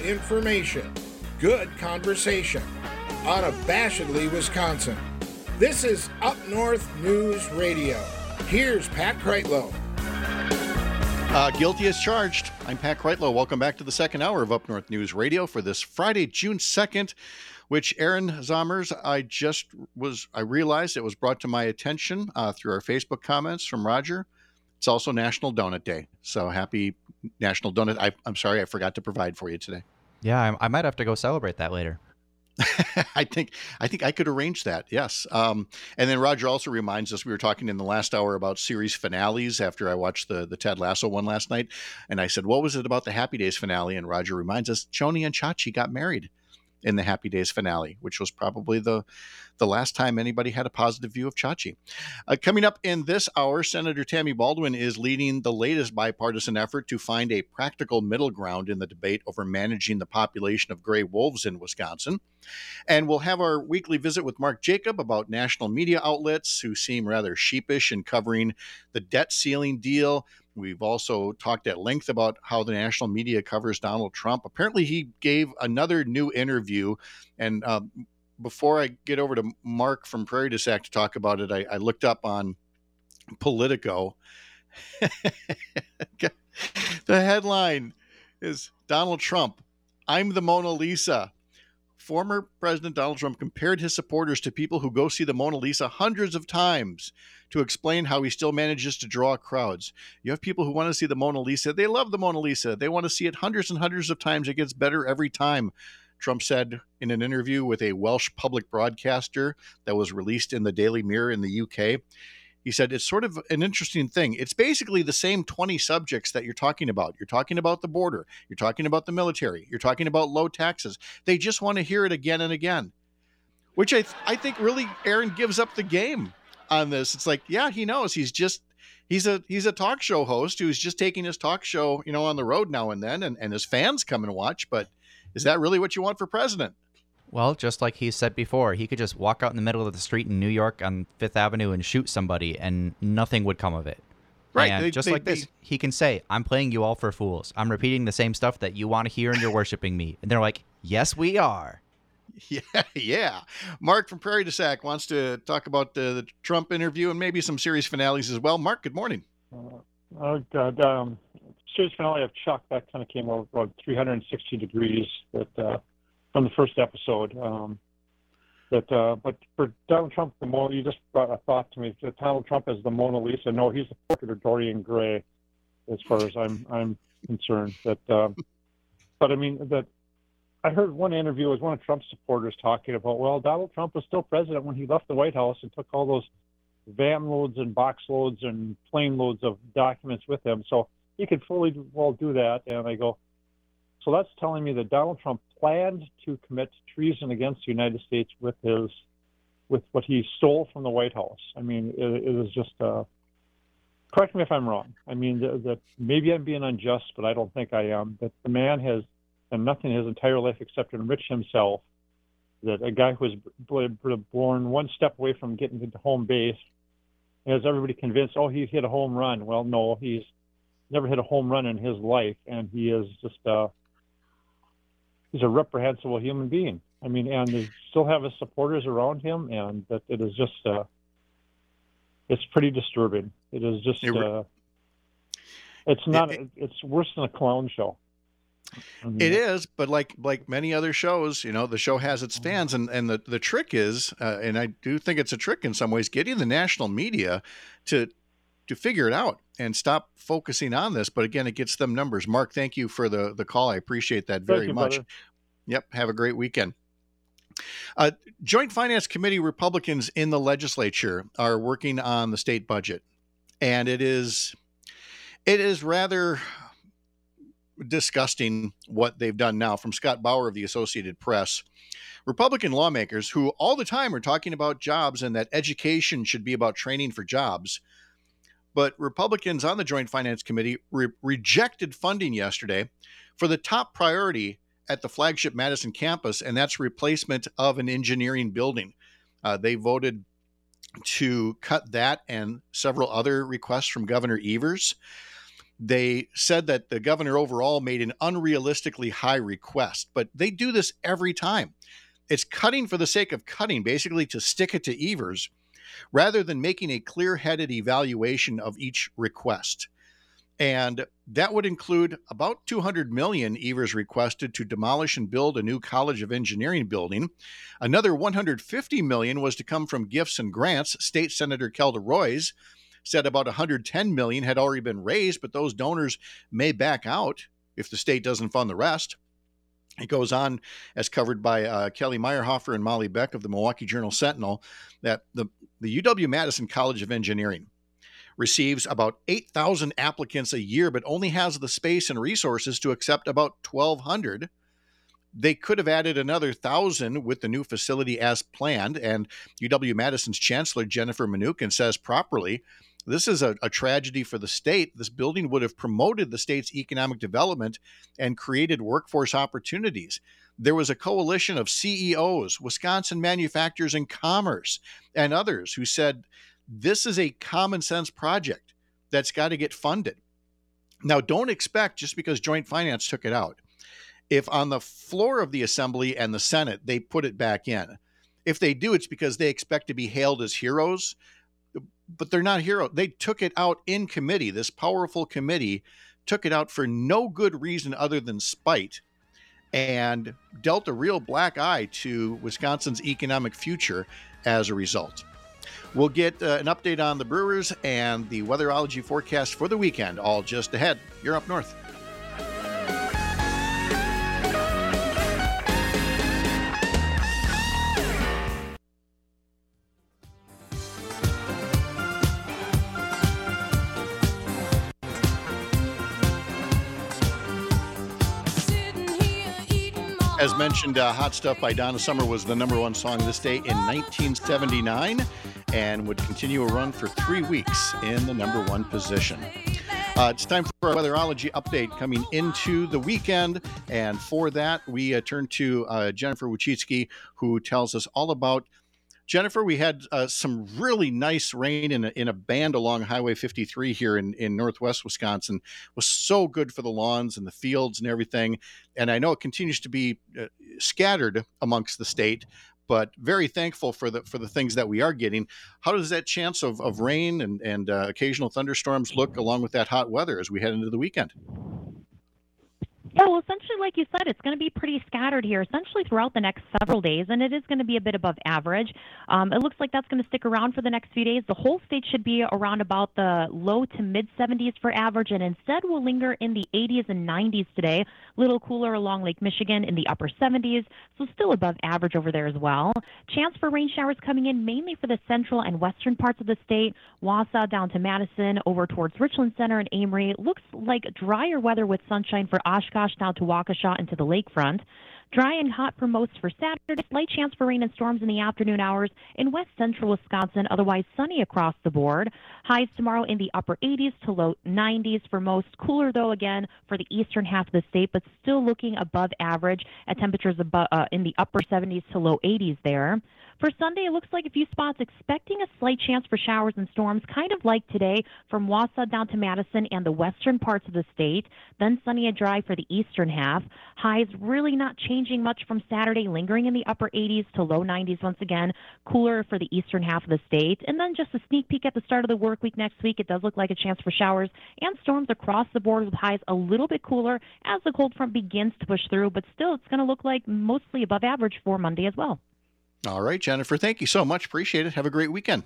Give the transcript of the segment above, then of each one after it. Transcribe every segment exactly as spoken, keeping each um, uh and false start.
information, good conversation. Unabashedly Wisconsin. This is Up North News Radio. Here's Pat Kreitlow. Uh, guilty as charged. I'm Pat Kreitlow. Welcome back to the second hour of Up North News Radio for this Friday, June second, which Aaron Zommers, I just was, I realized it was brought to my attention uh, through our Facebook comments from Roger. It's also National Donut Day. So happy National Donut. I, I'm sorry, I forgot to provide for you today. Yeah, I, I might have to go celebrate that later. I think I think I could arrange that. Yes. Um, and then Roger also reminds us, we were talking in the last hour about series finales after I watched the, the Ted Lasso one last night. And I said, what was it about the Happy Days finale? And Roger reminds us, Joni and Chachi got married in the Happy Days finale, which was probably the the last time anybody had a positive view of Chachi. Uh, coming up in this hour, Senator Tammy Baldwin is leading the latest bipartisan effort to find a practical middle ground in the debate over managing the population of gray wolves in Wisconsin. And we'll have our weekly visit with Mark Jacob about national media outlets who seem rather sheepish in covering the debt ceiling deal. We've also talked at length about how the national media covers Donald Trump. Apparently, he gave another new interview. And um, before I get over to Mark from Prairie du Sac to talk about it, I, I looked up on Politico. The headline is Donald Trump, I'm the Mona Lisa. Former President Donald Trump compared his supporters to people who go see the Mona Lisa hundreds of times to explain how he still manages to draw crowds. You have people who want to see the Mona Lisa. They love the Mona Lisa. They want to see it hundreds and hundreds of times. It gets better every time, Trump said in an interview with a Welsh public broadcaster that was released in the Daily Mirror in the U K. He said, it's sort of an interesting thing. It's basically the same twenty subjects that you're talking about. You're talking about the border. You're talking about the military. You're talking about low taxes. They just want to hear it again and again, which I, th- I think really Aaron gives up the game on this. It's like, yeah, he knows he's just, he's a, he's a talk show host who's just taking his talk show, you know, on the road now and then, and, and his fans come and watch. But is that really what you want for president? Well, just like he said before, he could just walk out in the middle of the street in New York on Fifth Avenue and shoot somebody and nothing would come of it. Right. And they, just they, like this, they, he can say, I'm playing you all for fools. I'm repeating the same stuff that you want to hear and you're worshiping me. And they're like, yes, we are. Yeah, yeah. Mark from Prairie du Sac wants to talk about the, the Trump interview and maybe some series finales as well. Mark, good morning. Uh, oh, God. Um, series finale of Chuck, that kind of came over about three hundred sixty degrees that, uh, from the first episode. Um, that, uh, but for Donald Trump, the Mona, you just brought a thought to me. That Donald Trump is the Mona Lisa. No, he's the portrait of Dorian Gray, as far as I'm I'm concerned. That, um, but I mean that. I heard one interview with one of Trump's supporters talking about, well, Donald Trump was still president when he left the White House and took all those van loads and box loads and plane loads of documents with him, so he could fully well do that. And I go, so that's telling me that Donald Trump planned to commit treason against the United States with his, with what he stole from the White House. I mean, it, it is just, uh, correct me if I'm wrong. I mean, that, that maybe I'm being unjust, but I don't think I am. That the man has done nothing his entire life except enrich himself. That a guy who was born one step away from getting to home base has everybody convinced, oh, he hit a home run. Well, no, he's never hit a home run in his life, and he is just uh, he's a reprehensible human being. I mean, and they still have his supporters around him, and that it is just uh, it's pretty disturbing. It is just uh, it's not it, it's worse than a clown show. I mean, it is, but like like many other shows, you know, the show has its fans, and, and the, the trick is, uh, and I do think it's a trick in some ways, getting the national media to to figure it out and stop focusing on this. But again, it gets them numbers. Mark, thank you for the, the call. I appreciate that very you, much. Brother. Yep. Have a great weekend. Uh, Joint Finance Committee Republicans in the legislature are working on the state budget, and it is it is rather disgusting what they've done now. From Scott Bauer of the Associated Press, Republican lawmakers who all the time are talking about jobs and that education should be about training for jobs. But Republicans on the Joint Finance Committee re- rejected funding yesterday for the top priority at the flagship Madison campus, and that's replacement of an engineering building. Uh, they voted to cut that and several other requests from Governor Evers. They said that the governor overall made an unrealistically high request, but they do this every time. It's cutting for the sake of cutting, basically to stick it to Evers, rather than making a clear-headed evaluation of each request. And that would include about two hundred million dollars Evers requested to demolish and build a new College of Engineering building. Another one hundred fifty million dollars was to come from gifts and grants. State Senator Kelda Roys said about one hundred ten million dollars had already been raised, but those donors may back out if the state doesn't fund the rest. It goes on, as covered by uh, Kelly Meyerhofer and Molly Beck of the Milwaukee Journal-Sentinel, that the, the U W-Madison College of Engineering receives about eight thousand applicants a year, but only has the space and resources to accept about twelve hundred. They could have added another one thousand with the new facility as planned, and U W-Madison's Chancellor Jennifer Mnuchin says properly, this is a, a tragedy for the state. This building would have promoted the state's economic development and created workforce opportunities. There was a coalition of C E Os, Wisconsin Manufacturers and Commerce, and others who said, this is a common sense project that's got to get funded. Now, don't expect just because Joint Finance took it out. If on the floor of the Assembly and the Senate, they put it back in. If they do, it's because they expect to be hailed as heroes, but they're not heroes. They took it out in committee. This powerful committee took it out for no good reason other than spite and dealt a real black eye to Wisconsin's economic future as a result. We'll get uh, an update on the Brewers and the weatherology forecast for the weekend, all just ahead. You're Up North. As mentioned, uh, Hot Stuff by Donna Summer was the number one song this day in nineteen seventy-nine and would continue a run for three weeks in the number one position. Uh, it's time for our weatherology update coming into the weekend. And for that, we uh, turn to uh, Jennifer Wojcicki, who tells us all about. Jennifer, we had uh, some really nice rain in a, in a band along Highway fifty-three here in, in northwest Wisconsin. It was so good for the lawns and the fields and everything. And I know it continues to be uh, scattered amongst the state, but very thankful for the for the things that we are getting. How does that chance of, of rain and, and uh, occasional thunderstorms look along with that hot weather as we head into the weekend? Yeah, well, essentially, like you said, it's going to be pretty scattered here, essentially throughout the next several days, and it is going to be a bit above average. Um, it looks like that's going to stick around for the next few days. The whole state should be around about the low to mid seventies for average, and instead will linger in the eighties and nineties today. A little cooler along Lake Michigan in the upper seventies, so still above average over there as well. Chance for rain showers coming in mainly for the central and western parts of the state. Wausau down to Madison, over towards Richland Center and Amory. Looks like drier weather with sunshine for Oshkosh down to Waukesha into the lakefront. Dry and hot for most for Saturday. Slight chance for rain and storms in the afternoon hours in west central Wisconsin. Otherwise sunny across the board. Highs tomorrow in the upper eighties to low nineties for most. Cooler though again for the eastern half of the state, but still looking above average at temperatures above uh, in the upper seventies to low eighties there. For Sunday, it looks like a few spots expecting a slight chance for showers and storms, kind of like today, from Wausau down to Madison and the western parts of the state. Then sunny and dry for the eastern half. Highs really not changing much from Saturday, lingering in the upper eighties to low nineties once again. Cooler for the eastern half of the state. And then just a sneak peek at the start of the work week next week. It does look like a chance for showers and storms across the board with highs a little bit cooler as the cold front begins to push through. But still, it's going to look like mostly above average for Monday as well. All right, Jennifer, thank you so much. Appreciate it. Have a great weekend.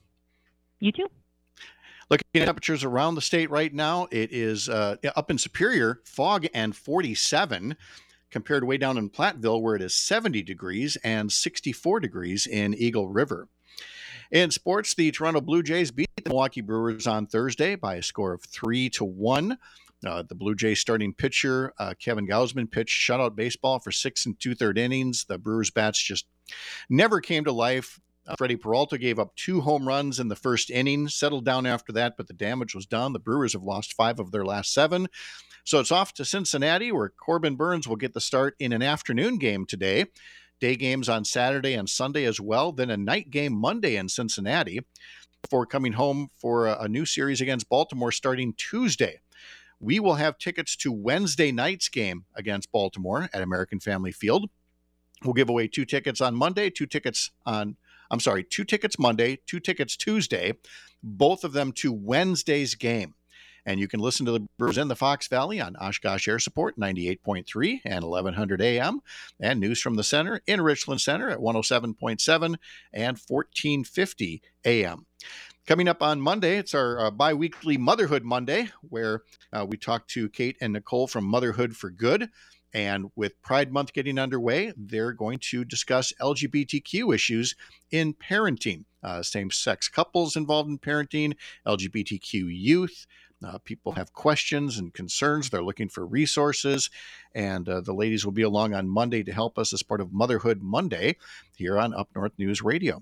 You too. Looking at temperatures around the state right now, it is uh, up in Superior, fog and forty-seven, compared to way down in Platteville, where it is seventy degrees and sixty-four degrees in Eagle River. In sports, the Toronto Blue Jays beat the Milwaukee Brewers on Thursday by a score of three to one. Uh, the Blue Jays starting pitcher, uh, Kevin Gausman, pitched shutout baseball for six and two-third innings. The Brewers' bats just never came to life. Uh, Freddie Peralta gave up two home runs in the first inning, settled down after that, but the damage was done. The Brewers have lost five of their last seven. So it's off to Cincinnati, where Corbin Burns will get the start in an afternoon game today. Day games on Saturday and Sunday as well, then a night game Monday in Cincinnati, before coming home for a, a new series against Baltimore starting Tuesday. We will have tickets to Wednesday night's game against Baltimore at American Family Field. We'll give away two tickets on Monday, two tickets on, I'm sorry, two tickets Monday, two tickets Tuesday, both of them to Wednesday's game. And you can listen to the Brewers in the Fox Valley on Oshkosh Air Support ninety-eight point three and eleven hundred A M, and News from the Center in Richland Center at one oh seven point seven and fourteen fifty A M. Coming up on Monday, it's our uh, bi-weekly Motherhood Monday, where uh, we talk to Kate and Nicole from Motherhood for Good. And with Pride Month getting underway, they're going to discuss L G B T Q issues in parenting, uh, same-sex couples involved in parenting, L G B T Q youth. Uh, people have questions and concerns. They're looking for resources. And uh, the ladies will be along on Monday to help us as part of Motherhood Monday here on Up North News Radio.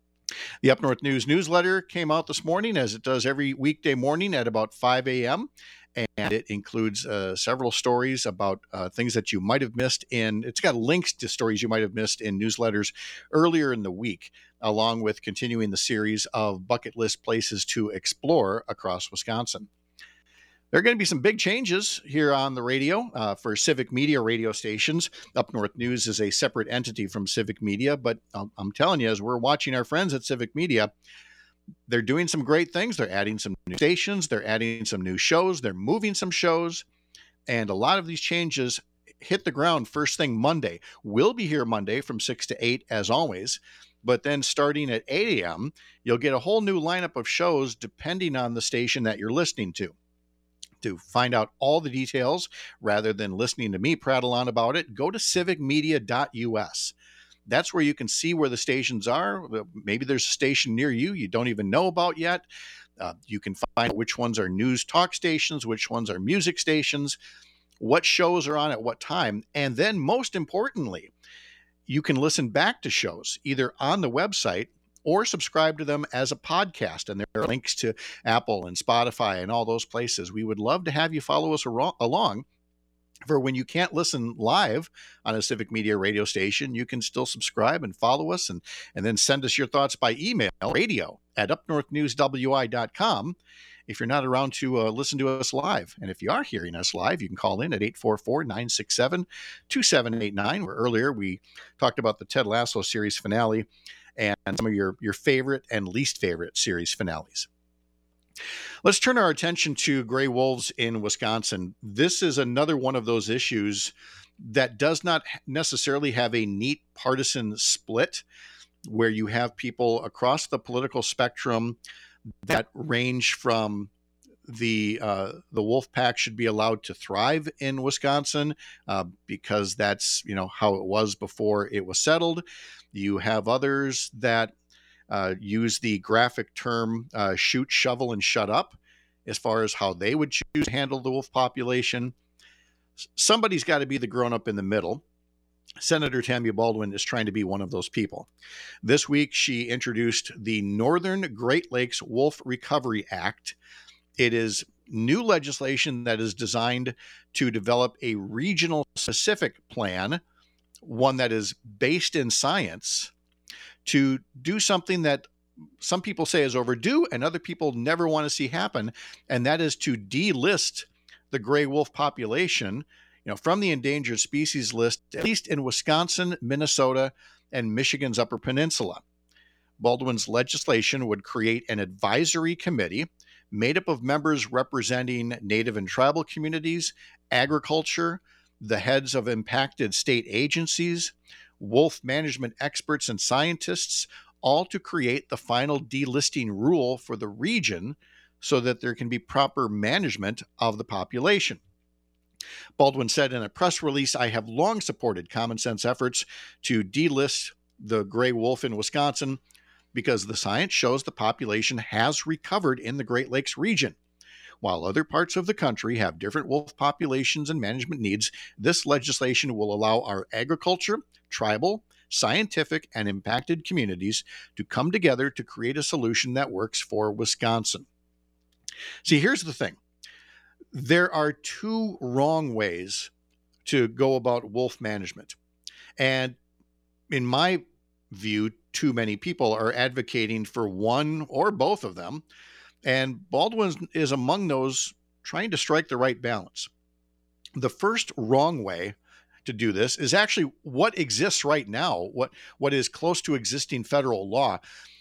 The Up North News newsletter came out this morning, as it does every weekday morning at about five A M, and it includes uh, several stories about uh, things that you might have missed in, it's got links to stories you might have missed in newsletters earlier in the week, along with continuing the series of bucket list places to explore across Wisconsin. There are going to be some big changes here on the radio uh, for Civic Media radio stations. Up North News is a separate entity from Civic Media, but I'm, I'm telling you, as we're watching our friends at Civic Media, they're doing some great things. They're adding some new stations, they're adding some new shows, they're moving some shows, and a lot of these changes hit the ground first thing Monday. We'll be here Monday from six to eight as always, but then starting at eight A M, you'll get a whole new lineup of shows depending on the station that you're listening to. To find out all the details, rather than listening to me prattle on about it, go to civic media dot U S. That's where you can see where the stations are. Maybe there's a station near you you don't even know about yet. Uh, you can find which ones are news talk stations, which ones are music stations, what shows are on at what time. And then most importantly, you can listen back to shows either on the website or subscribe to them as a podcast. And there are links to Apple and Spotify and all those places. We would love to have you follow us ar- along. For when you can't listen live on a Civic Media radio station, you can still subscribe and follow us, and, and then send us your thoughts by email, radio at up north news w i dot com, if you're not around to uh, listen to us live. And if you are hearing us live, you can call in at eight four four, nine six seven, two seven eight nine, where earlier we talked about the Ted Lasso series finale and some of your, your favorite and least favorite series finales. Let's turn our attention to gray wolves in Wisconsin. This is another one of those issues that does not necessarily have a neat partisan split, where you have people across the political spectrum that range from the uh, the wolf pack should be allowed to thrive in Wisconsin uh, because that's, you know, how it was before it was settled. You have others that uh, use the graphic term uh, shoot, shovel, and shut up as far as how they would choose to handle the wolf population. Somebody's got to be the grown-up in the middle. Senator Tammy Baldwin is trying to be one of those people. This week, she introduced the Northern Great Lakes Wolf Recovery Act. It is new legislation that is designed to develop a regional specific plan, one that is based in science, to do something that some people say is overdue and other people never want to see happen, and that is to delist the gray wolf population, you know, from the endangered species list, at least in Wisconsin, Minnesota, and Michigan's Upper Peninsula. Baldwin's legislation would create an advisory committee made up of members representing Native and tribal communities, agriculture, the heads of impacted state agencies, wolf management experts and scientists, all to create the final delisting rule for the region so that there can be proper management of the population. Baldwin said in a press release, "I have long supported common sense efforts to delist the gray wolf in Wisconsin because the science shows the population has recovered in the Great Lakes region. While other parts of the country have different wolf populations and management needs, this legislation will allow our agriculture, tribal, scientific, and impacted communities to come together to create a solution that works for Wisconsin." See, here's the thing. There are two wrong ways to go about wolf management. And in my view, too many people are advocating for one or both of them. And Baldwin is among those trying to strike the right balance. The first wrong way to do this is actually what exists right now, what, what is close to existing federal law.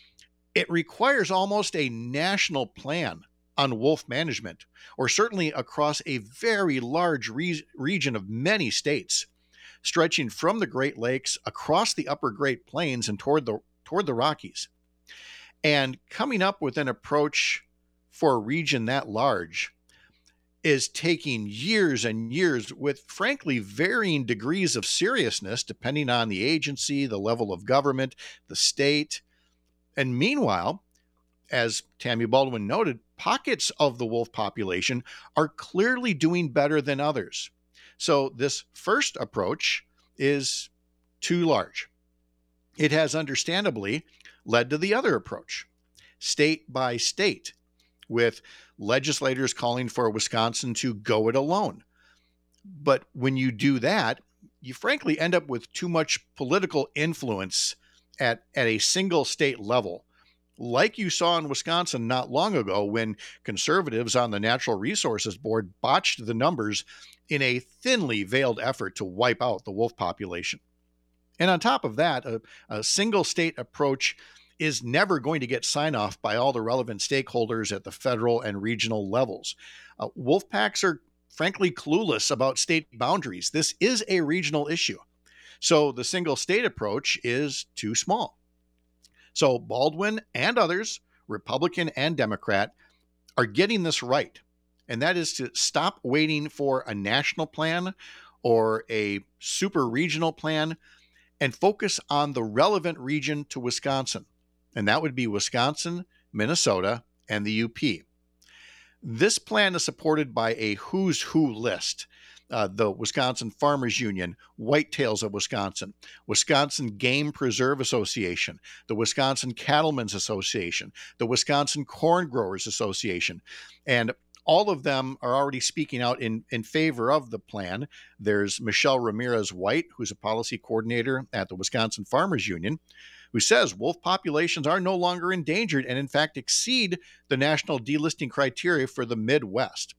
It requires almost a national plan on wolf management, or certainly across a very large re- region of many states, stretching from the Great Lakes across the upper Great Plains and toward the toward the Rockies. And coming up with an approach for a region that large is taking years and years with, frankly, varying degrees of seriousness, depending on the agency, the level of government, the state. And meanwhile, as Tammy Baldwin noted, pockets of the wolf population are clearly doing better than others. So this first approach is too large. It has understandably led to the other approach, state by state, with legislators calling for Wisconsin to go it alone. But when you do that, you frankly end up with too much political influence at, at a single state level, like you saw in Wisconsin not long ago when conservatives on the Natural Resources Board botched the numbers in a thinly veiled effort to wipe out the wolf population. And on top of that, a, a single state approach is never going to get sign-off by all the relevant stakeholders at the federal and regional levels. Uh, wolf packs are frankly clueless about state boundaries. This is a regional issue. So the single state approach is too small. So Baldwin and others, Republican and Democrat, are getting this right. And that is to stop waiting for a national plan or a super regional plan and focus on the relevant region to Wisconsin. And that would be Wisconsin, Minnesota, and the U P. This plan is supported by a who's who list. Uh, the Wisconsin Farmers Union, Whitetails of Wisconsin, Wisconsin Game Preserve Association, the Wisconsin Cattlemen's Association, the Wisconsin Corn Growers Association, and all of them are already speaking out in, in favor of the plan. There's Michelle Ramirez White, who's a policy coordinator at the Wisconsin Farmers Union, who says wolf populations are no longer endangered and in fact exceed the national delisting criteria for the Midwest.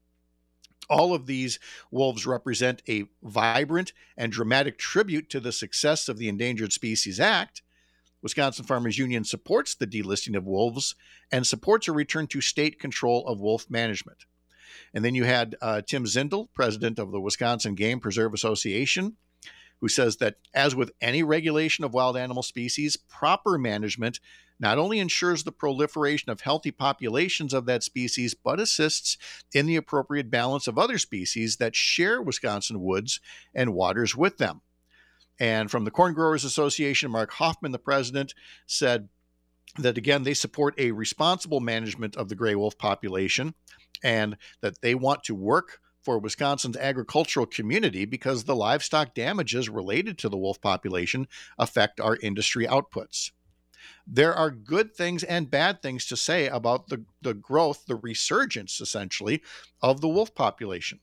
All of these wolves represent a vibrant and dramatic tribute to the success of the Endangered Species Act. Wisconsin Farmers Union supports the delisting of wolves and supports a return to state control of wolf management. And then you had uh, Tim Zindel, president of the Wisconsin Game Preserve Association, who says that as with any regulation of wild animal species, proper management not only ensures the proliferation of healthy populations of that species, but assists in the appropriate balance of other species that share Wisconsin woods and waters with them. And from the Corn Growers Association, Mark Hoffman, the president, said that, again, they support a responsible management of the gray wolf population and that they want to work for Wisconsin's agricultural community because the livestock damages related to the wolf population affect our industry outputs. There are good things and bad things to say about the, the growth, the resurgence, essentially, of the wolf population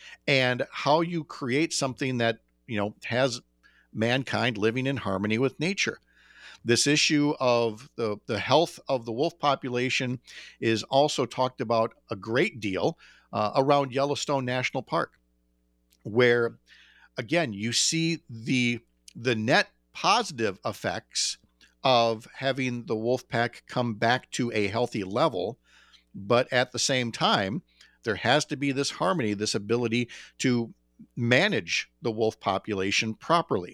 and how you create something that, you know, has mankind living in harmony with nature. This issue of the, the health of the wolf population is also talked about a great deal uh, around Yellowstone National Park, where, again, you see the, the net positive effects of having the wolf pack come back to a healthy level. But at the same time, there has to be this harmony, this ability to manage the wolf population properly.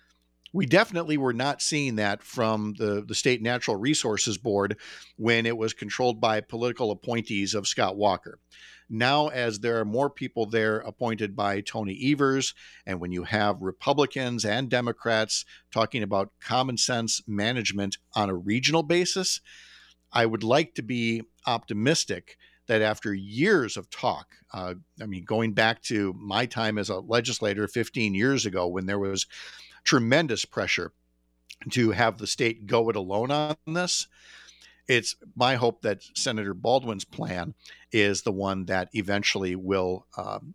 We definitely were not seeing that from the, the State Natural Resources Board when it was controlled by political appointees of Scott Walker. Now, as there are more people there appointed by Tony Evers, and when you have Republicans and Democrats talking about common sense management on a regional basis, I would like to be optimistic that after years of talk, uh, I mean, going back to my time as a legislator fifteen years ago when there was tremendous pressure to have the state go it alone on this, it's my hope that Senator Baldwin's plan is the one that eventually will um,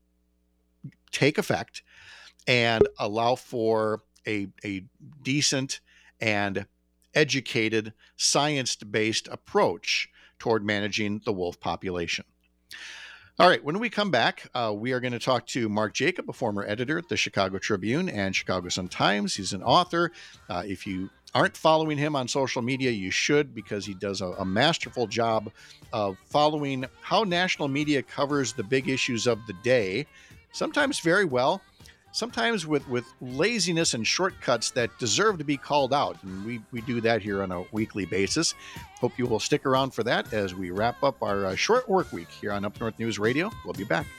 take effect and allow for a, a decent and educated, science-based approach toward managing the wolf population. All right, when we come back, uh, we are going to talk to Mark Jacob, a former editor at the Chicago Tribune and Chicago Sun-Times. He's an author. Uh, if you aren't following him on social media, you should, because he does a, a masterful job of following how national media covers the big issues of the day, sometimes very well, sometimes with, with laziness and shortcuts that deserve to be called out. And we, we do that here on a weekly basis. Hope you will stick around for that as we wrap up our uh, short work week here on Up North News Radio. We'll be back.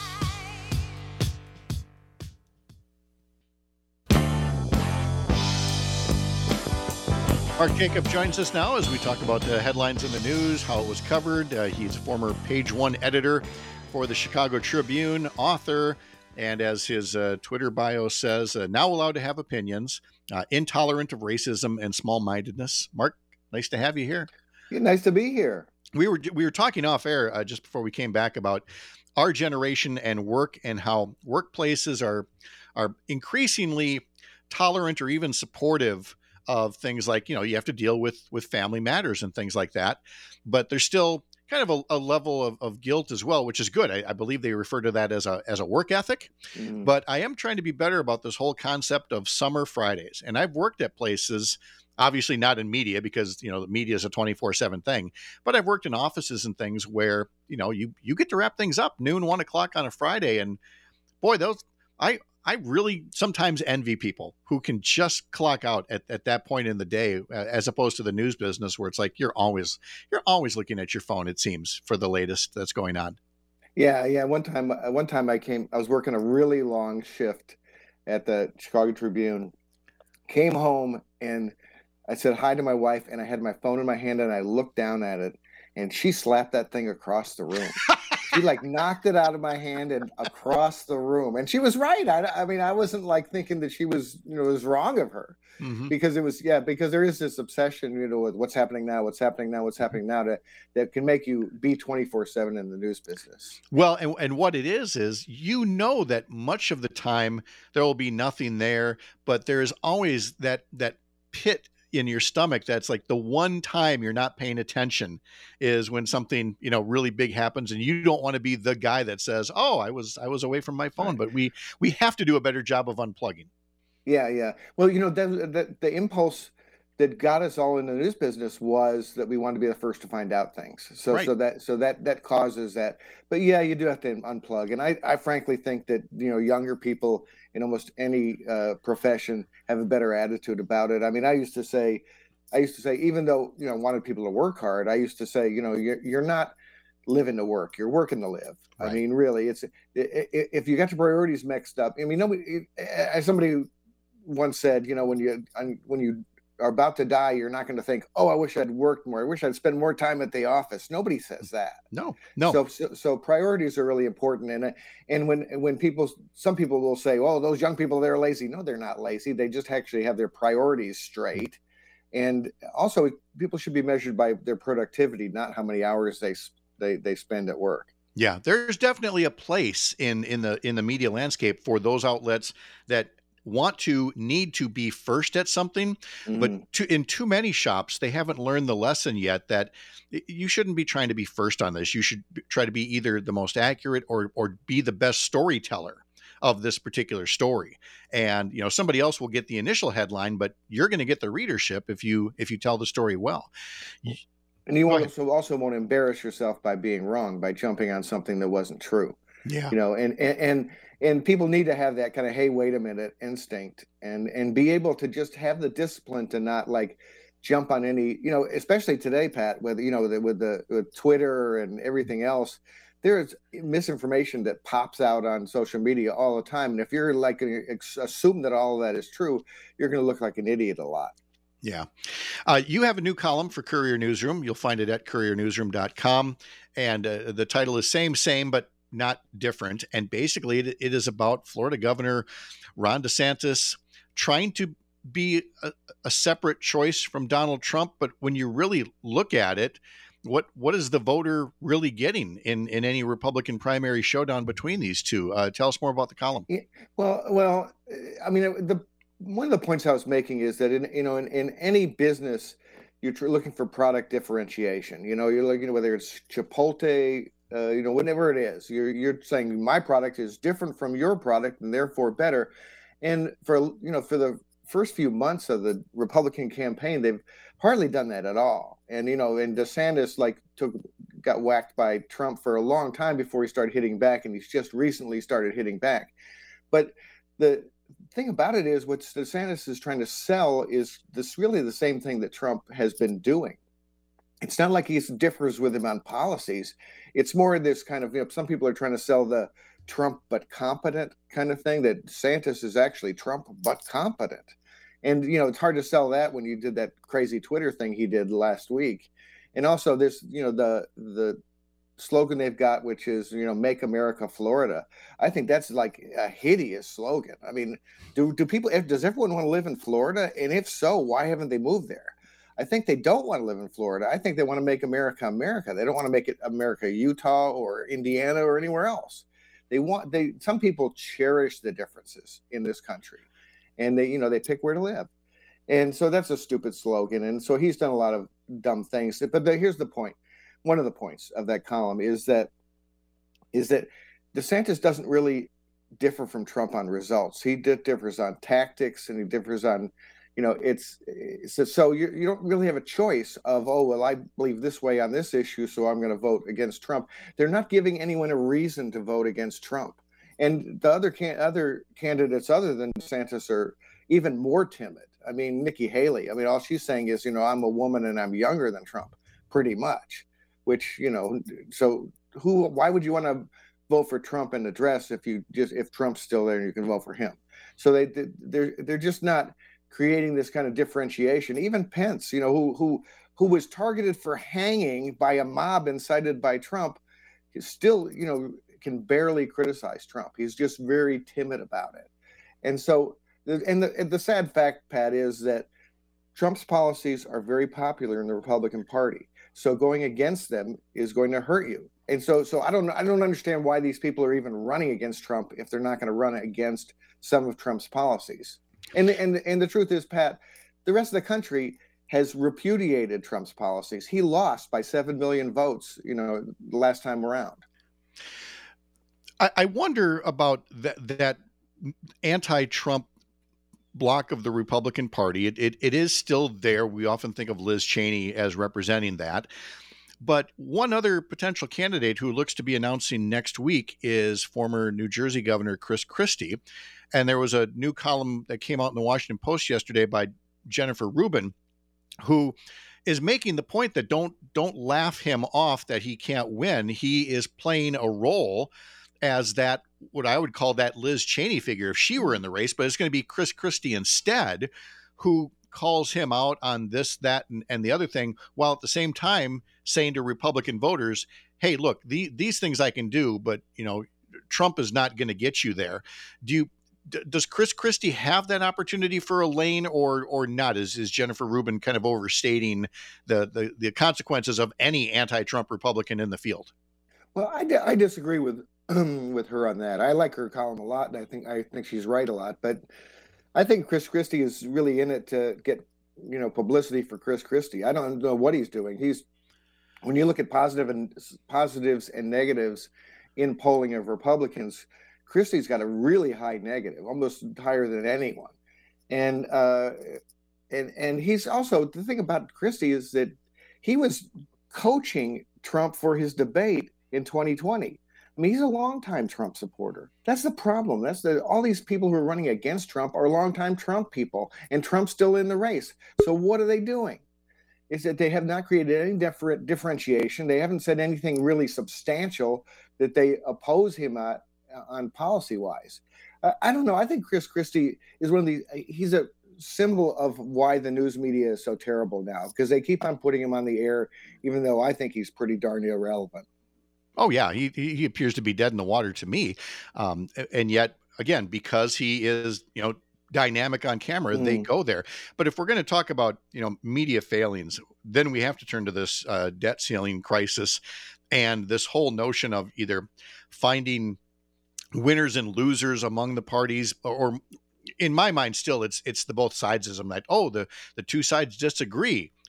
Mark Jacob joins us now as we talk about the headlines in the news, how it was covered. Uh, he's a former page one editor for the Chicago Tribune, author, and as his uh, Twitter bio says, uh, now allowed to have opinions, uh, intolerant of racism and small-mindedness. Mark, nice to have you here. Yeah, nice to be here. We were we were talking off air uh, just before we came back about our generation and work, and how workplaces are are increasingly tolerant or even supportive of things like, you know, you have to deal with with family matters and things like that, but there's still kind of a, a level of, of guilt as well, which is good. I, I believe they refer to that as a as a work ethic. Mm. But I am trying to be better about this whole concept of summer Fridays. And I've worked at places, obviously not in media, because, you know, the media is a twenty-four seven thing, but I've worked in offices and things where, you know, you you get to wrap things up noon, one o'clock on a Friday. And boy, those I I really sometimes envy people who can just clock out at, at that point in the day, uh, as opposed to the news business where it's like you're always you're always looking at your phone, it seems, for the latest that's going on. Yeah, yeah. One time, one time I came, I was working a really long shift at the Chicago Tribune, came home and I said hi to my wife, and I had my phone in my hand and I looked down at it, and she slapped that thing across the room. She like knocked it out of my hand and across the room. And she was right. I, I mean, I wasn't like thinking that she was, you know, it was wrong of her, mm-hmm. because it was, yeah, because there is this obsession, you know, with what's happening now, what's happening now, what's happening now, that, that can make you be twenty-four seven in the news business. Well, and, and what it is, is, you know, that much of the time there will be nothing there, but there is always that, that pit in your stomach that's like the one time you're not paying attention is when something, you know, really big happens, and you don't want to be the guy that says, oh, I was I was away from my phone. Right. But we we have to do a better job of unplugging. Yeah, yeah. Well, you know, the, the, the impulse that got us all in the news business was that we wanted to be the first to find out things. So right. so that so that that causes that. But yeah, you do have to unplug. And I, I frankly think that, you know, younger people in almost any uh, profession have a better attitude about it. I mean, I used to say, I used to say, even though, you know, I wanted people to work hard, I used to say, you know, you're, you're not living to work, you're working to live. Right. I mean, really, it's if you got your priorities mixed up. I mean, nobody, as somebody once said, you know, when you when you are about to die, you're not going to think, oh, I wish I'd worked more. I wish I'd spend more time at the office. Nobody says that. No, no. So, so, so priorities are really important. And, and when, when people, some people will say, oh, those young people, they're lazy. No, they're not lazy. They just actually have their priorities straight. And also people should be measured by their productivity, not how many hours they, they, they spend at work. Yeah. There's definitely a place in, in the, in the media landscape for those outlets that want to need to be first at something, mm-hmm. but to, in too many shops, they haven't learned the lesson yet that you shouldn't be trying to be first on this. You should try to be either the most accurate or, or be the best storyteller of this particular story. And, you know, somebody else will get the initial headline, but you're going to get the readership if you, if you tell the story well. And you also, also won't embarrass yourself by being wrong, by jumping on something that wasn't true. Yeah. You know, and, and, and, and people need to have that kind of, hey, wait a minute, instinct, and, and be able to just have the discipline to not like jump on any, you know, especially today, Pat, with, you know, with the, with the with Twitter and everything else, there's misinformation that pops out on social media all the time. And if you're like, assume that all of that is true, you're going to look like an idiot a lot. Yeah. Uh, you have a new column for Courier Newsroom. You'll find it at courier newsroom dot com. And uh, the title is Same, Same, but Not Different. And basically it, it is about Florida Governor Ron DeSantis trying to be a, a separate choice from Donald Trump. But when you really look at it, what what is the voter really getting in, in any Republican primary showdown between these two? Uh, tell us more about the column. Yeah, well, well, I mean, the one of the points I was making is that in you know in, in any business, you're looking for product differentiation. You know, you're looking at whether it's Chipotle uh, you know, whatever it is, you're you're saying my product is different from your product and therefore better. And for you know, for the first few months of the Republican campaign, they've hardly done that at all. And you know, and DeSantis like took got whacked by Trump for a long time before he started hitting back, and he's just recently started hitting back. But the thing about it is, what DeSantis is trying to sell is this really the same thing that Trump has been doing. It's not like he differs with him on policies. It's more this kind of, you know, some people are trying to sell the Trump but competent kind of thing, that DeSantis is actually Trump but competent. And, you know, it's hard to sell that when you did that crazy Twitter thing he did last week. And also this, you know, the the slogan they've got, which is, you know, make America Florida. I think that's like a hideous slogan. I mean, do, do people, if, does everyone want to live in Florida? And if so, why haven't they moved there? I think they don't want to live in Florida. I think they want to make America America. They don't want to make it America, Utah or Indiana or anywhere else. They want, they, some people cherish the differences in this country, and they, you know, they pick where to live. And so that's a stupid slogan. And so he's done a lot of dumb things. But the, here's the point. One of the points of that column is that is that DeSantis doesn't really differ from Trump on results. He differs on tactics, and he differs on, you know, it's, it's so you, you don't really have a choice of, oh, well, I believe this way on this issue, so I'm going to vote against Trump. They're not giving anyone a reason to vote against Trump. And the other can, other candidates other than DeSantis are even more timid. I mean, Nikki Haley, I mean, all she's saying is, you know, I'm a woman and I'm younger than Trump, pretty much. Which, you know, so who, why would you want to vote for Trump in the dress if you just, if Trump's still there and you can vote for him? So they, they're, they're just not creating this kind of differentiation. Even Pence, you know, who, who, who was targeted for hanging by a mob incited by Trump, is still, you know, can barely criticize Trump. He's just very timid about it. And so, and the, and the sad fact, Pat, is that Trump's policies are very popular in the Republican Party. So going against them is going to hurt you. And so so I don't I don't understand why these people are even running against Trump if they're not going to run against some of Trump's policies. And and and the truth is, Pat, the rest of the country has repudiated Trump's policies. He lost by seven million votes, you know, the last time around. I, I wonder about that that anti-Trump block of the Republican Party. It, it it is still there. We often think of Liz Cheney as representing that. But one other potential candidate who looks to be announcing next week is former New Jersey Governor Chris Christie. And there was a new column that came out in the Washington Post yesterday by Jennifer Rubin, who is making the point that don't don't laugh him off that he can't win. He is playing a role as that, what I would call that Liz Cheney figure if she were in the race, but it's going to be Chris Christie instead, who calls him out on this, that, and, and the other thing, while at the same time saying to Republican voters, hey, look, the, these things I can do, but, you know, Trump is not going to get you there. Do you, d- does Chris Christie have that opportunity for a lane or, or not? Is, is Jennifer Rubin kind of overstating the, the, the consequences of any anti-Trump Republican in the field? Well, I, I disagree with with her on that. I like her column a lot, and I think I think she's right a lot. But I think Chris Christie is really in it to get, you know, publicity for Chris Christie. I don't know what he's doing. He's, when you look at positive and positives and negatives in polling of Republicans, Christie's got a really high negative, almost higher than anyone. And uh, and and he's also, the thing about Christie is that he was coaching Trump for his debate in twenty twenty. I mean, he's a longtime Trump supporter. That's the problem. That's the all these people who are running against Trump are longtime Trump people, and Trump's still in the race. So what are they doing? Is that they have not created any different differentiation. They haven't said anything really substantial that they oppose him at, on policy-wise. Uh, I don't know. I think Chris Christie is one of the. He's a symbol of why the news media is so terrible now, because they keep on putting him on the air, even though I think he's pretty darn irrelevant. Oh, yeah, he he appears to be dead in the water to me. Um, and yet, again, because he is, you know, dynamic on camera, mm. they go there. But if we're going to talk about, you know, media failings, then we have to turn to this uh, debt ceiling crisis and this whole notion of either finding winners and losers among the parties, or in my mind, still, it's it's the both sidesism that, oh, the, the two sides disagree.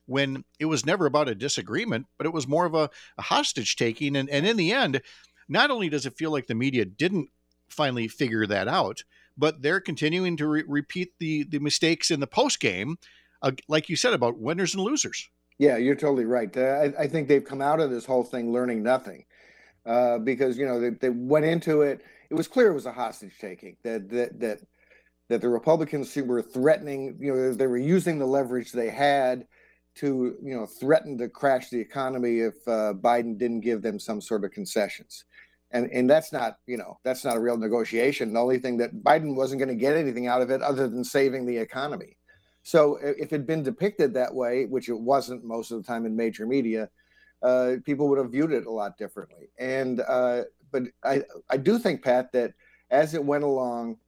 when it was never about a disagreement, but it was more of a, a hostage taking. And, and in the end, not only does it feel like the media didn't finally figure that out, but they're continuing to re- repeat the, the mistakes in the post game, uh, like you said, about winners and losers. Yeah, you're totally right. Uh, I, I think they've come out of this whole thing learning nothing uh, because, you know, they, they went into it. It was clear it was a hostage taking, that, that, that, that the Republicans were threatening, you know, they were using the leverage they had to, you know, threaten to crash the economy if uh, Biden didn't give them some sort of concessions. And and that's not, you know, that's not a real negotiation. The only thing that Biden wasn't going to get anything out of it other than saving the economy. So if it had been depicted that way, which it wasn't most of the time in major media, uh, people would have viewed it a lot differently. And uh, but I, I do think, Pat, that as it went along,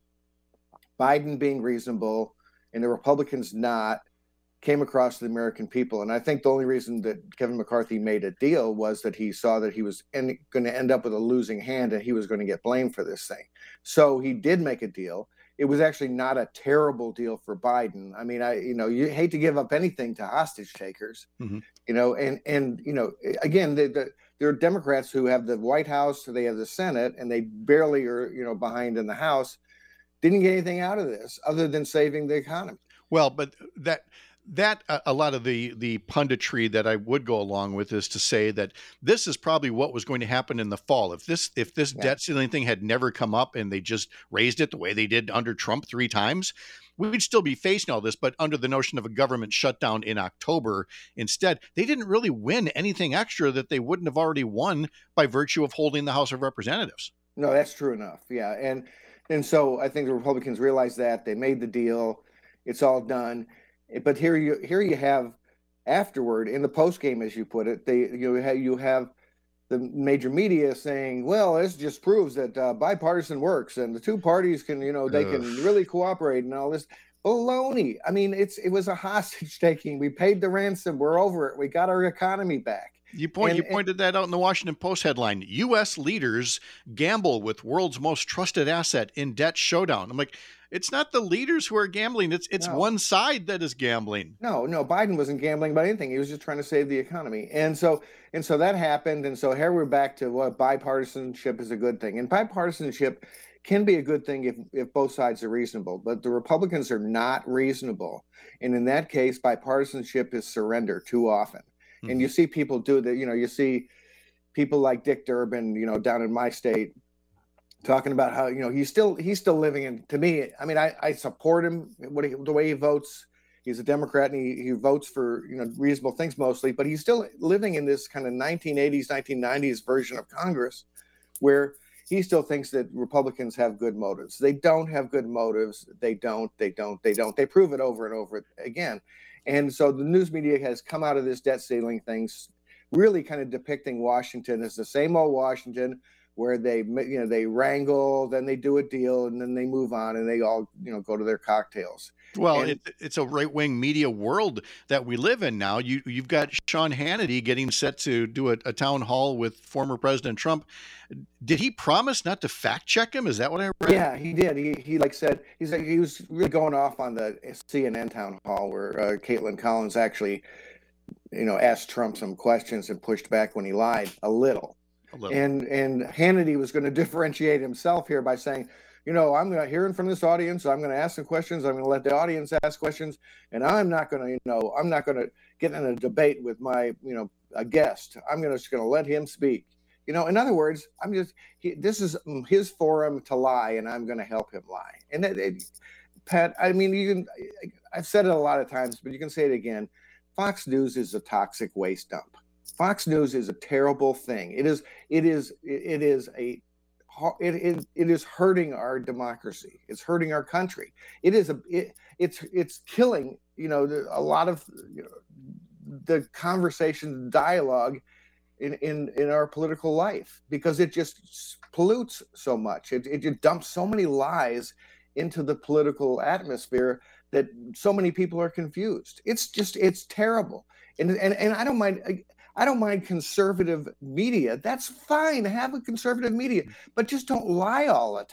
Biden being reasonable and the Republicans not, came across the American people. And I think the only reason that Kevin McCarthy made a deal was that he saw that he was en- going to end up with a losing hand and he was going to get blamed for this thing. So he did make a deal. It was actually not a terrible deal for Biden. I mean, I, you know, you hate to give up anything to hostage takers, mm-hmm. you know, and, and, you know, again, the, the, there are Democrats who have the White House, they have the Senate, and they barely are, you know, behind in the House, didn't get anything out of this other than saving the economy. Well, but that, That uh, a lot of the the punditry that I would go along with is to say that this is probably what was going to happen in the fall. If this if this yeah. debt ceiling thing had never come up and they just raised it the way they did under Trump three times, we would still be facing all this. But under the notion of a government shutdown in October instead, they didn't really win anything extra that they wouldn't have already won by virtue of holding the House of Representatives. No, that's true enough. Yeah, and and so I think the Republicans realized that they made the deal. It's all done. But here you here you have afterward in the post game, as you put it, they you have you have the major media saying, well, this just proves that uh, bipartisan works and the two parties can, you know, they Ugh. can really cooperate and all this baloney. I mean, it's it was a hostage taking. We paid the ransom. We're over it. We got our economy back. You point. And, you pointed and, that out in the Washington Post headline. U S leaders gamble with world's most trusted asset in debt showdown. I'm like, it's not the leaders who are gambling. It's it's no. one side that is gambling. No, no, Biden wasn't gambling about anything. He was just trying to save the economy. And so and so that happened. And so here we're back to what bipartisanship is a good thing. And bipartisanship can be a good thing if, if both sides are reasonable. But the Republicans are not reasonable. And in that case, bipartisanship is surrender too often. Mm-hmm. And you see people do that. You know, you see people like Dick Durbin, you know, down in my state, talking about how, you know, he's still he's still living in, to me, I mean, I, I support him, what he, the way he votes. He's a Democrat and he, he votes for, you know, reasonable things mostly, but he's still living in this kind of nineteen eighties, nineteen nineties version of Congress where he still thinks that Republicans have good motives. They don't have good motives. They don't, they don't, they don't. They prove it over and over again. And so the news media has come out of this debt ceiling things, really kind of depicting Washington as the same old Washington, where they, you know, they wrangle, then they do a deal, and then they move on, and they all, you know, go to their cocktails. Well, and, it, it's a right-wing media world that we live in now. You, you've got Sean Hannity getting set to do a, a town hall with former President Trump. Did he promise not to fact check him? Is that what I read? Yeah, he did. He he like said he's like, he was really going off on the C N N town hall where uh, Caitlin Collins actually, you know, asked Trump some questions and pushed back when he lied a little. A little. And and Hannity was going to differentiate himself here by saying, you know, I'm going to hear from this audience. I'm going to ask some questions. I'm going to let the audience ask questions, and I'm not going to, you know, I'm not going to get in a debate with my, you know, a guest. I'm going to just going to let him speak. You know, in other words, I'm just he, this is his forum to lie, and I'm going to help him lie. And that, it, Pat, I mean, you can. I've said it a lot of times, but you can say it again. Fox News is a toxic waste dump. Fox News is a terrible thing. It is. It is. It is a. It, it, it is hurting our democracy. It's hurting our country. It is a. It, it's it's killing. You know, a lot of you know, the conversation, dialogue in, in in our political life, because it just pollutes so much. It it just dumps so many lies into the political atmosphere that so many people are confused. It's just it's terrible. And and and I don't mind. I, I don't mind conservative media. That's fine. Have a conservative media, but just don't lie all the time.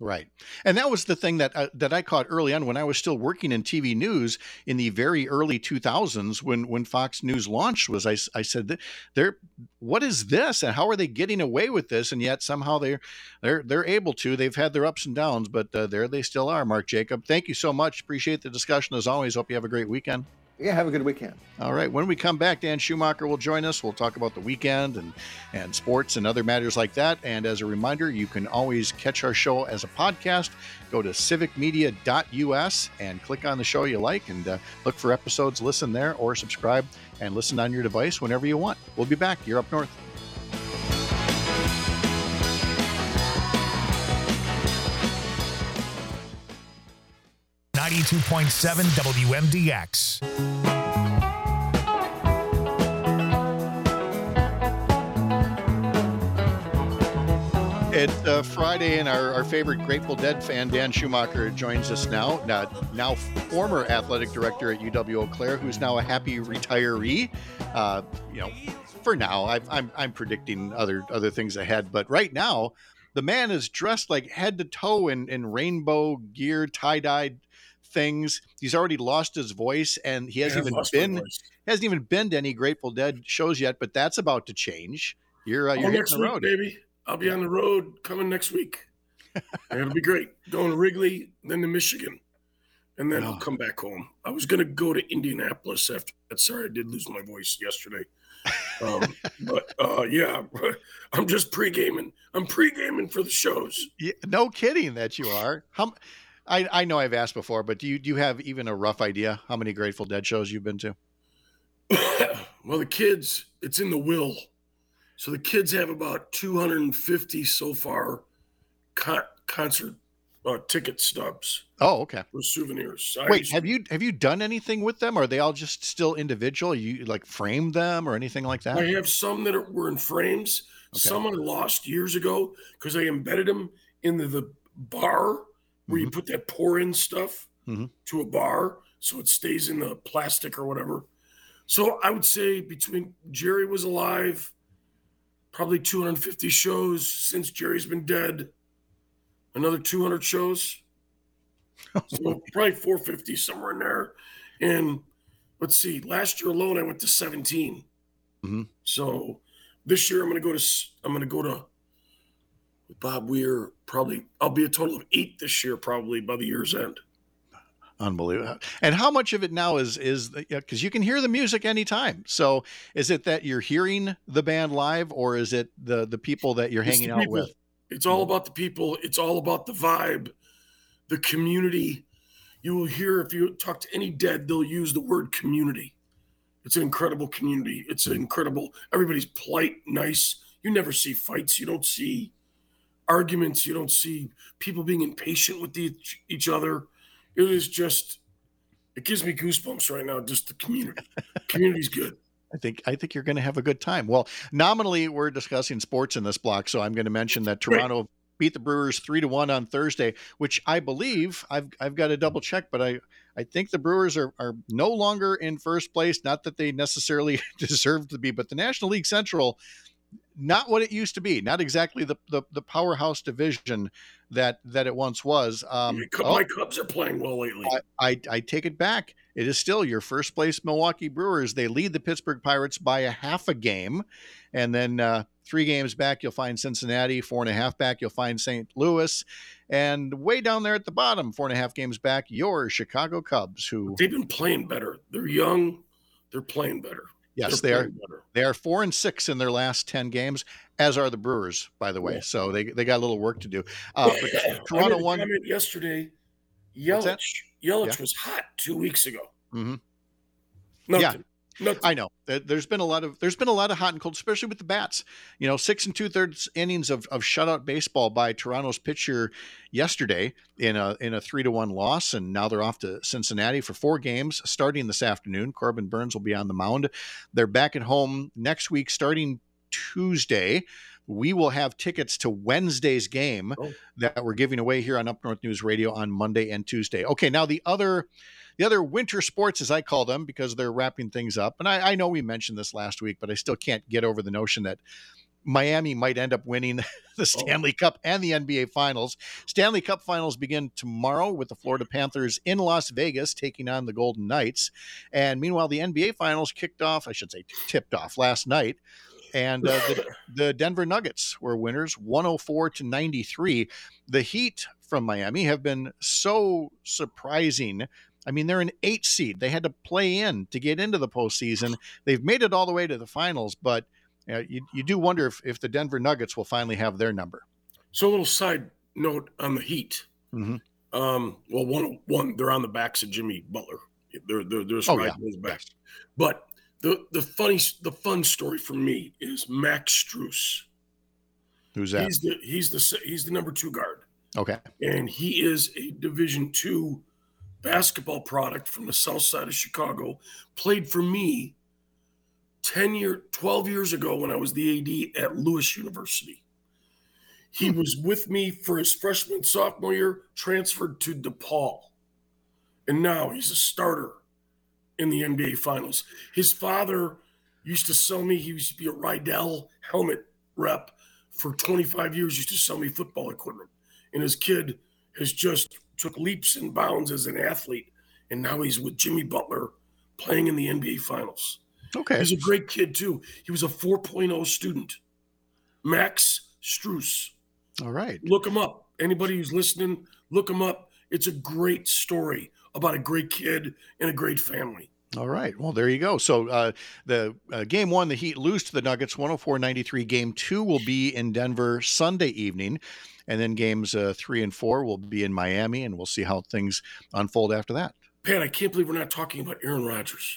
Right. And that was the thing that uh, that I caught early on when I was still working in T V news in the very early two thousands when when Fox News launched was I, I said, they're, what is this? And how are they getting away with this? And yet somehow they're, they're, they're able to. They've had their ups and downs, but uh, there they still are. Mark Jacob, thank you so much. Appreciate the discussion as always. Hope you have a great weekend. Yeah, have a good weekend. All right. When we come back, Dan Schumacher will join us. We'll talk about the weekend and, and sports and other matters like that. And as a reminder, you can always catch our show as a podcast. Go to civic media dot U S and click on the show you like and uh, look for episodes, listen there, or subscribe and listen on your device whenever you want. We'll be back. You're Up North. ninety-two point seven W M D X. It's uh, Friday, and our, our favorite Grateful Dead fan, Dan Schumacher, joins us now. Now, now former athletic director at U W Eau Claire, who's now a happy retiree. Uh, you know, for now, I've, I'm I'm predicting other other things ahead, but right now, the man is dressed like head to toe in, in rainbow gear, tie-dyed things. He's already lost his voice, and he hasn't even been hasn't even been to any Grateful Dead shows yet. But that's about to change. You're uh, you're hitting the road, baby. I'll be on the road coming next week. It'll be great. Going to Wrigley, then to Michigan, and then oh. I'll come back home. I was going to go to Indianapolis after that. Sorry, I did lose my voice yesterday. Um, but uh, yeah, I'm just pre-gaming. I'm pre-gaming for the shows. Yeah, no kidding that you are. How? I, I know I've asked before, but do you do you have even a rough idea how many Grateful Dead shows you've been to? Well, the kids, it's in the will. So the kids have about two hundred fifty so far con- concert uh, ticket stubs. Oh, okay. For souvenirs. I Wait, have to... you have you done anything with them? Are they all just still individual? You like framed them or anything like that? I have some that are, were in frames. Okay. Some I lost years ago because I embedded them in the, the bar where mm-hmm. you put that pour in stuff mm-hmm. to a bar so it stays in the plastic or whatever. So I would say between Jerry was alive, probably two hundred fifty shows since Jerry's been dead, another two hundred shows. So probably four hundred fifty somewhere in there. And let's see, last year alone, I went to seventeen. Mm-hmm. So this year I'm going to go to, I'm going to go to Bob Weir. Probably I'll be a total of eight this year, probably by the year's end. Unbelievable. And how much of it now is, is because you can hear the music anytime. So is it that you're hearing the band live, or is it the, the people that you're it's hanging out with? It's all about the people. It's all about the vibe, the community. You will hear, if you talk to any Dead, they'll use the word community. It's an incredible community. It's an incredible, everybody's polite, nice. You never see fights. You don't see arguments. You don't see people being impatient with each, each other. It is just, it gives me goosebumps right now. Just the community. Community's good. I think I think you're going to have a good time. Well, nominally we're discussing sports in this block, so I'm going to mention that Toronto Great. beat the Brewers three to one on Thursday, which I believe I've I've got to double check, but I I think the Brewers are are no longer in first place. Not that they necessarily deserve to be, but the National League Central, not what it used to be, not exactly the the, the powerhouse division that that it once was. Um, my oh, Cubs are playing well lately. I, I, I take it back. It is still your first place Milwaukee Brewers. They lead the Pittsburgh Pirates by a half a game. And then uh, three games back, you'll find Cincinnati. Four and a half back, you'll find Saint Louis. And way down there at the bottom, four and a half games back, your Chicago Cubs, who... They've been playing better. They're young. They're playing better. Yes, they are. Better. They are four and six in their last ten games, as are the Brewers, by the way. Yeah. So they they got a little work to do. Uh, but Toronto won yesterday. Yelich, Yelich yeah. was hot two weeks ago. Mm-hmm. Nothing. Yeah. Nothing. I know. There's been a lot of there's been a lot of hot and cold, especially with the bats. You know, six and two thirds innings of, of shutout baseball by Toronto's pitcher yesterday in a in a three to one loss, and now they're off to Cincinnati for four games starting this afternoon. Corbin Burns will be on the mound. They're back at home next week, starting Tuesday. We will have tickets to Wednesday's game oh. that we're giving away here on Up North News Radio on Monday and Tuesday. Okay, now the other. The other winter sports, as I call them, because they're wrapping things up. And I, I know we mentioned this last week, but I still can't get over the notion that Miami might end up winning the Stanley oh. Cup and the N B A Finals. Stanley Cup Finals begin tomorrow with the Florida Panthers in Las Vegas taking on the Golden Knights. And meanwhile, the N B A Finals kicked off, I should say tipped off last night. And uh, the, the Denver Nuggets were winners, one oh four to ninety-three. The Heat from Miami have been so surprising. I mean, they're an eight seed. They had to play in to get into the postseason. They've made it all the way to the finals, but uh, you, you do wonder if, if the Denver Nuggets will finally have their number. So a little side note on the Heat. Mm-hmm. Um, well, one, one, they're on the backs of Jimmy Butler. They're, they're, they're oh, yeah. those backs. But the, the funny, the fun story for me is Max Strus. Who's that? He's the, he's the, he's the number two guard. Okay. And he is a Division two basketball product from the south side of Chicago, played for me ten year, twelve years ago when I was the A D at Lewis University. He hmm. was with me for his freshman, sophomore year, transferred to DePaul. And now he's a starter in the N B A Finals. His father used to sell me, he used to be a Rydell helmet rep for twenty-five years, used to sell me football equipment. And his kid has just took leaps and bounds as an athlete, and now he's with Jimmy Butler playing in the N B A Finals. Okay. He's a great kid, too. He was a four point oh student. Max Strus. All right. Look him up. Anybody who's listening, look him up. It's a great story about a great kid and a great family. All right. Well, there you go. So uh, the uh, game one, the Heat lose to the Nuggets, one oh four ninety-three. Game two will be in Denver Sunday evening. And then games uh, three and four will be in Miami, and we'll see how things unfold after that. Pat, I can't believe we're not talking about Aaron Rodgers.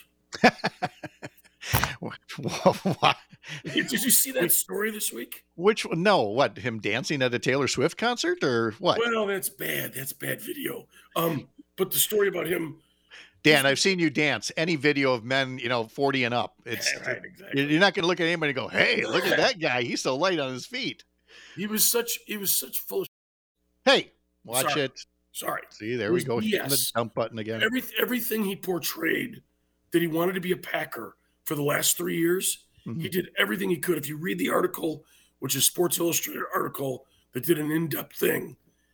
Did you see that story this week? Which one? No, what, him dancing at a Taylor Swift concert or what? Well, that's bad. That's bad video. Um, but the story about him. Dan, I've seen you dance. Any video of men, you know, forty and up. It's yeah, right, exactly. You're not going to look at anybody and go, hey, look at that guy. He's so light on his feet. He was such, he was such full of. Hey, watch Sorry. it. Sorry. See, there we go. Hitting the dump button again. Every, everything he portrayed that he wanted to be a Packer for the last three years, mm-hmm. he did everything he could. If you read the article, which is Sports Illustrated article that did an in-depth thing,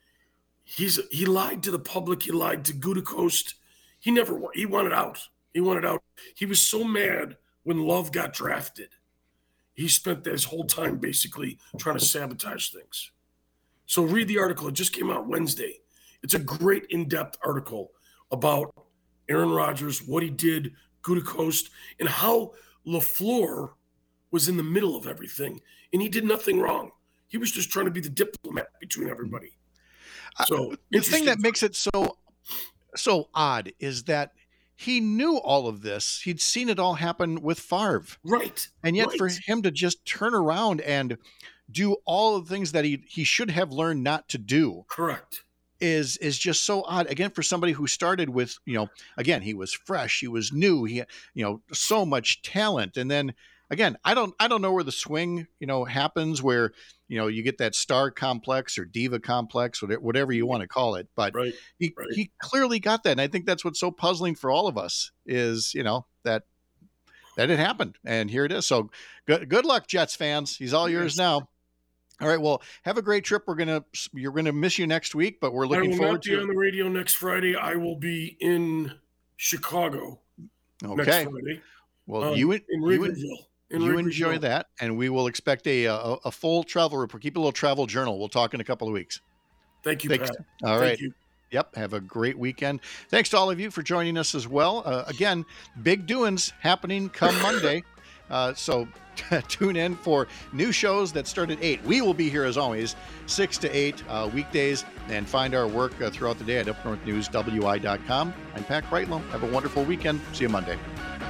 he's he lied to the public. He lied to Gutekunst. He never he wanted out. He wanted out. He was so mad when Love got drafted. He spent his whole time basically trying to sabotage things. So read the article. It just came out Wednesday. It's a great in-depth article about Aaron Rodgers, what he did, Gutekunst, and how LaFleur was in the middle of everything, and he did nothing wrong. He was just trying to be the diplomat between everybody. So uh, the thing that makes it so so odd is that he knew all of this. He'd seen it all happen with Favre. Right. And yet right. for him to just turn around and do all of the things that he he should have learned not to do. Correct. Is is just so odd. Again, for somebody who started with, you know, again, he was fresh, he was new, he, you know, so much talent. And then again, I don't I don't know where the swing, you know, happens where, you know, you get that star complex or diva complex, whatever you want to call it. But right, he, right. he clearly got that. And I think that's what's so puzzling for all of us is, you know, that that it happened. And here it is. So good good luck, Jets fans. He's all yours now. All right. Well, have a great trip. We're gonna you're gonna miss you next week, but we're looking I will forward not be to on the radio next Friday. I will be in Chicago. Okay. Next Friday. Well, um, you in you, you enjoy that, and we will expect a a, a full travel report. Keep a little travel journal. We'll talk in a couple of weeks. Thank you, Thanks. Pat. All Thank right. You. Yep. Have a great weekend. Thanks to all of you for joining us as well. Uh, again, big doings happening come Monday. Uh, so tune in for new shows that start at eight. We will be here as always, six to eight uh, weekdays, and find our work uh, throughout the day at up north news w i dot com. I'm Pat Kreitlow. Have a wonderful weekend. See you Monday.